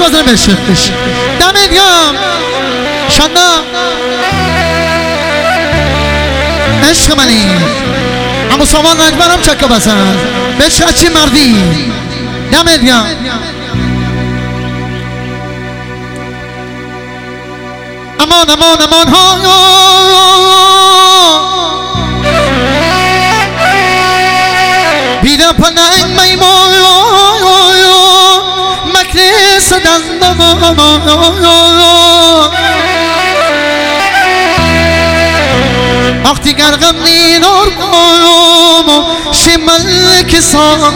بازنه بشکش دمت گرم شانا عشق منی اما سامان نجبرم چکه بزن بشه چی مردی دمت گرم امان امان امان ها بیده پننگ میمون مکری سدن وقتی گرگم نینور بام شمال کسام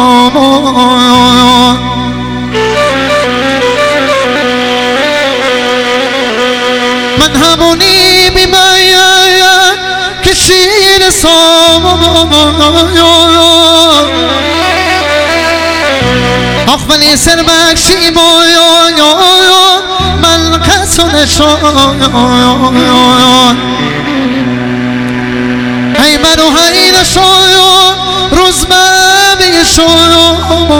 من همونی بیمایم که شیر سام آخ ولی سر بخشی من قصد شام ای منو هی نشایم روز من بیشایم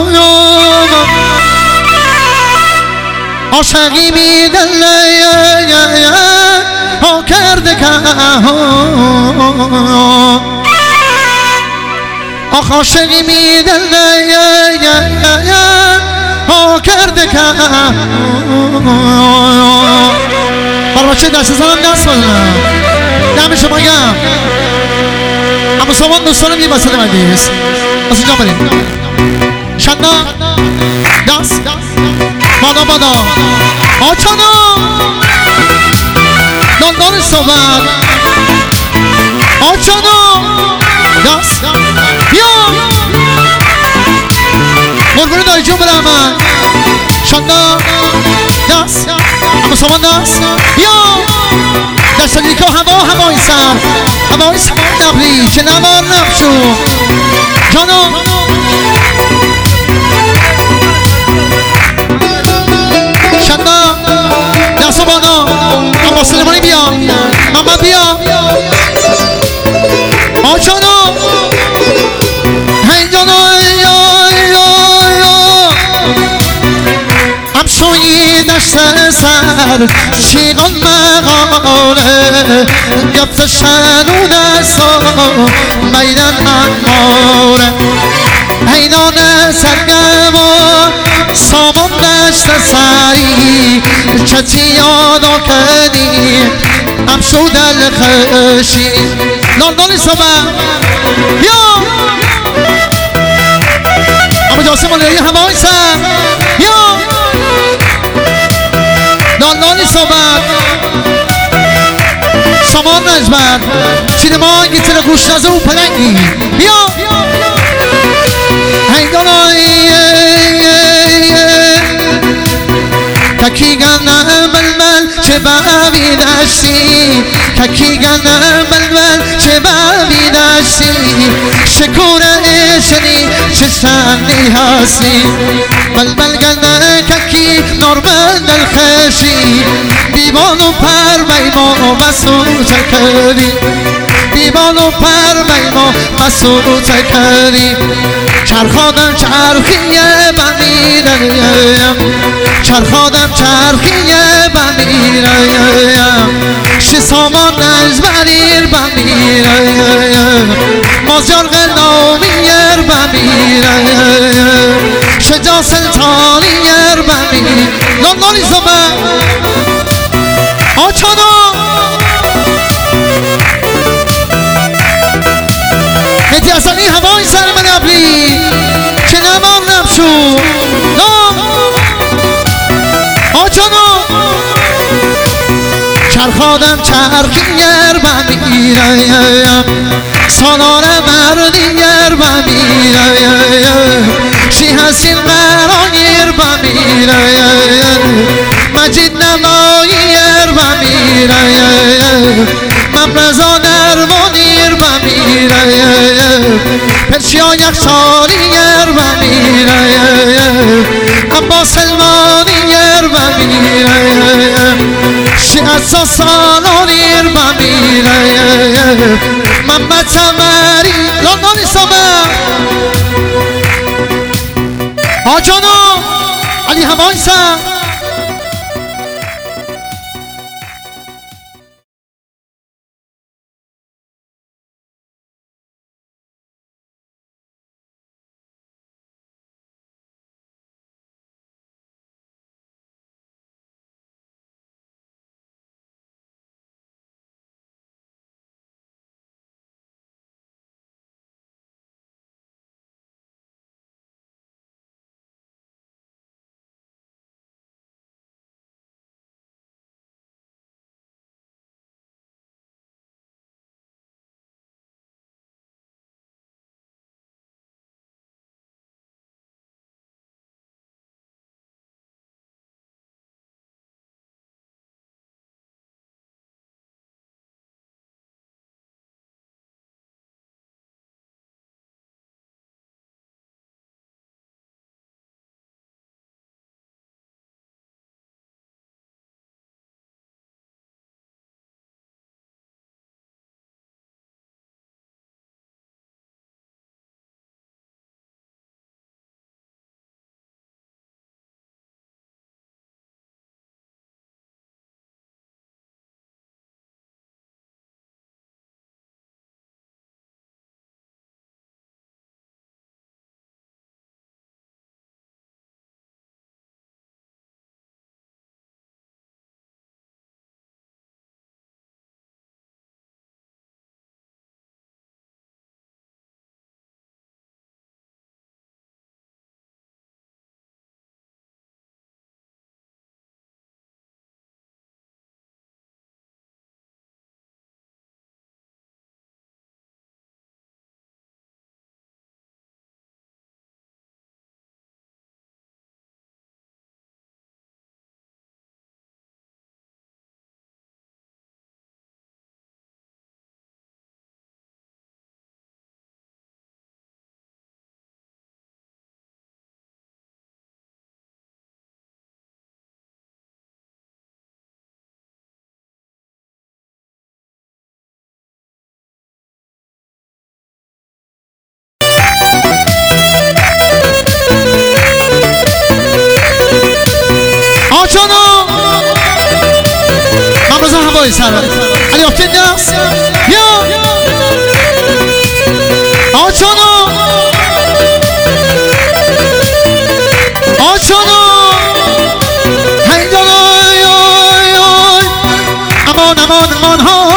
عاشقی میدل ها کرده که آخ عاشقی میدل ها کرده که بر بچه دست زنم دست بزنم دم شما گم اما سامان دوستانم یه بسته مندیست از اینجا بریم شنده دست بادا بادا آچانا داندان صحبت آچانا دست بیا مرگونه داری جون برم من شنده دست اما سامان دست بیا دست دیگه هوای سر هوای سر نبری چه نمار نفشو جانو شنده دست و بانا اما سلمانی بیا اما بیا آچانو هی جانو همشوی دشت سر شیغان مغاله گفت شنون سا میدن انماره حیدان سرگما سامان دشت سری چتی یادا کنی همشو دل خشی لاندانی سبا یا اما جاسم علیه هوای سر یا لاندانی صحبت سامان نجبر چین ما گیتر گوش نزه و پلنگی بیا هیدانایی تکی گنم بلبل چه باوی دشتی تکی گنم بلبل چه باوی دشتی شکور اشنی چه شنی هستی بلبل گنه ککی نوربند الخشی دیوان و پر بیما بسو چکری دیوان و پر بیما بسو چکری چرخادم چرخیه بمیرم چرخادم چرخیه بمیرم شی سامان نجبریر بمیرم مازیار غنامیر بمیرم شجا سلطانیر بمیرم نانی زبان آچانا هدی اصلی هوای سر من ابری که نمان نمشو آچانا چرخادم چرخیر بمیرم سالار مردیر بمیرم شی حسین قرانیر بمیرم مجید نماییر بمیرم ممرزا درمانیر بمیرم پرشیا یخشاریر بمیرم اما سلمانیر بمیرم شی اساسانیر بمیرم محمد سمری لندانی سمر آجانا علی هوای سر همایسا آجانو ممروز هوای سر علی افتین دست یا آجانو آجانو هیدانو امان امان امان ها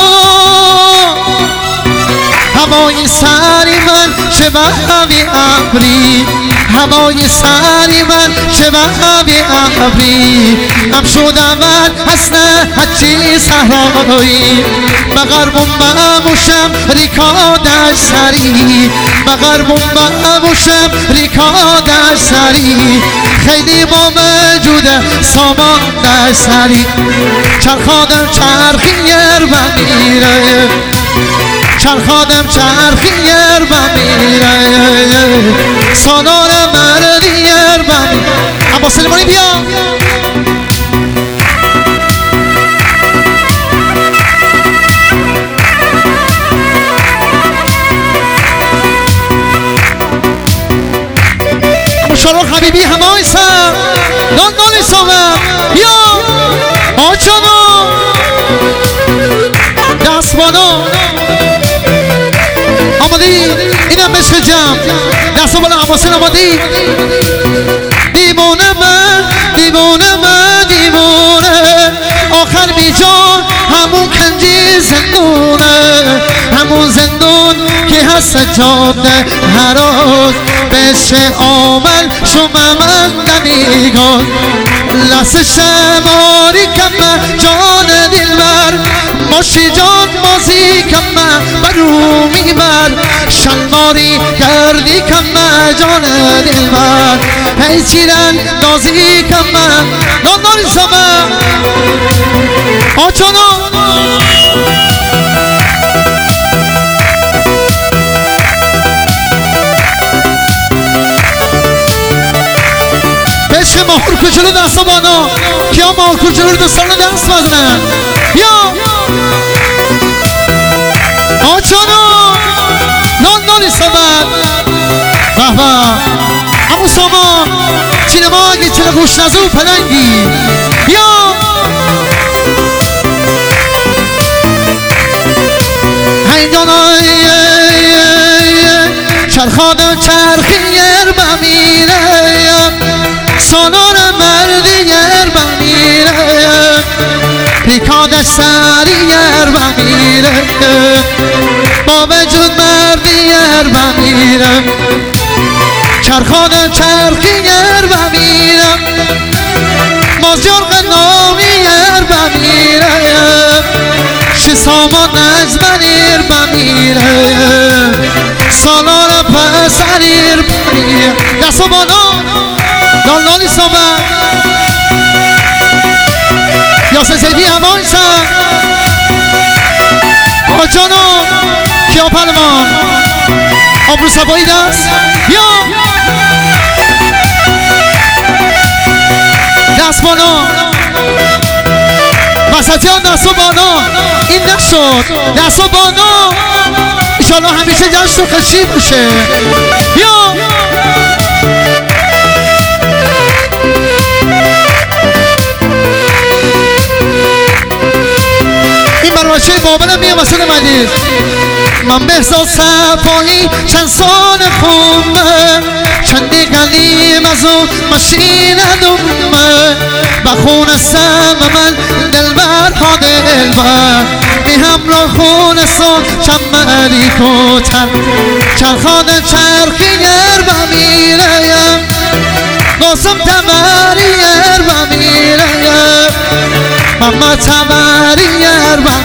هوای سری من شبابی ابری هوای سری من شبابی ابری ام شدم حسن هچی صحرایی بغربون بموشم ریکادش سری بغربون بموشم ریکادش سری خیلی با موجوده ساماندش سری چرخادم چرخیر بمیره چرخادم چرخیر بمیره سالار مردیر بمیره عباس سلیمانی بیا شروع حبیبی همای سر نانی صحبت یا آچانو دستبانو آمدی اینم مثل جمع دست بالا عباسین آمدی دیوانه من دیوانه من دیوانه آخر بی جان همون کنجی زندونه همون زندون که هست جاده هر روز بشه آمل شما من نمیگان لحظه شماری کم جان دلبر ماشی جان بازی کم برو میبر شلواری گردی کم جان دلبر هی چیرن نازی کم نانی زمان آچانو عشق ماهور کچلو دست بانا کیا ماهور کچلو رو دستانه دست بزنن یا آچانو نانی سمن بحبا همون سامان سینما اگه چرا گوش نزو پلنگی بیا هیدانای چرخادم چرخیر بمیره سالار مردیر بمیره پیکادش سریر بمیره با وجود مردیر بمیره چرخادم چرخیر بمیره مازیار قنامیر بمیره شی سامان نزمنیر بمیره سالار پسریر بمیره دستو بالا نالی سامن یاسه زیدی همانسن آجانو کیا پلمان آبرو سبایی دست بیا دست بالا وسطیان دستو بالا این نشد دستو بالا ایشالله همیشه جشن و خشی باشه بیا این برواچه بابنم میام وسط مدید من بهزاد صفایی چند سال خومه چندی گلیم از اون ماشین دومه بخون سم من دلبر ها دلبر می همراه خون سان چمری کوتن چرخان چرخیر بمیریم قاسم تمریر بمیریم محمد تمریر